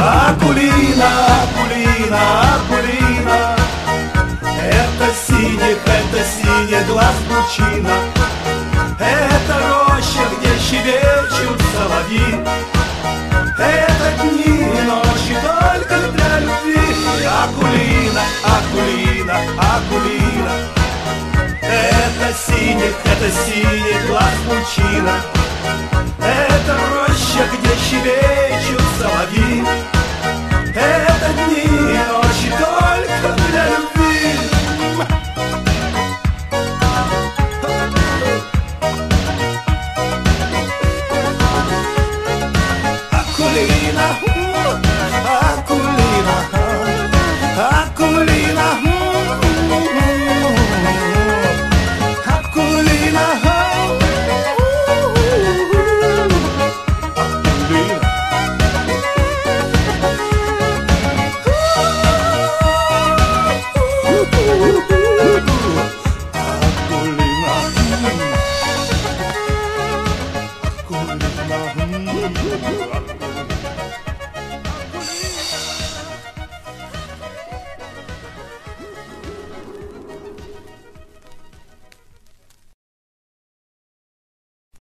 Акулина, Акулина, Акулина, это синий глаз пучина, это роща, где щебечут соловьи, это дни и ночи только для любви. Акулина, Акулина, Акулина, это синий глаз пучина, это роща, где щебечут соловьи, это дни и ночи только для любви. Акулина, Акулина, Акулина, Акулина. Акулина,